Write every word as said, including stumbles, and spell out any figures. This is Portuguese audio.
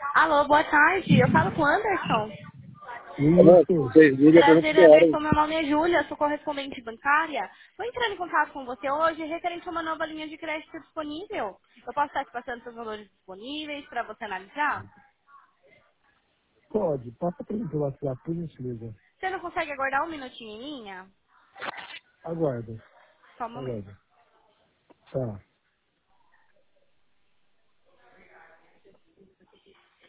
Alô, boa tarde. Eu falo com o Anderson. Alô, Isso. vocês ligam toda Prazer, hora. Anderson. Meu nome é Júlia, sou correspondente bancária. Vou entrar em contato com você hoje referente a uma nova linha de crédito disponível. Eu posso estar te passando seus valores disponíveis para você analisar? Pode. Passa para mim pelo WhatsApp, por gentileza. Você não consegue aguardar um minutinho em linha? Aguarda. Só um momento. Aguarda. Tá.